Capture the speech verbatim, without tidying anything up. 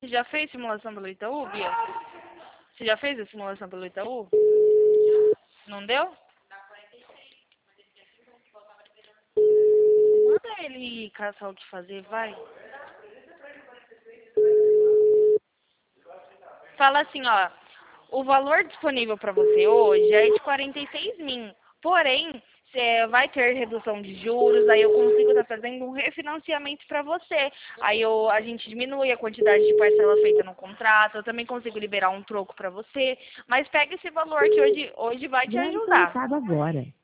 já fez simulação pelo Itaú, Bia? Você já fez a simulação pelo Itaú? Não deu? Manda ele caçar o que fazer, vai. Fala assim, ó. O valor disponível para você hoje é de quarenta e seis mil. Porém, você vai ter redução de juros, aí eu consigo estar fazendo um refinanciamento para você. Aí eu, a gente diminui a quantidade de parcela feita no contrato, eu também consigo liberar um troco para você. Mas pega esse valor que hoje, hoje vai te Já ajudar. alcançado agora.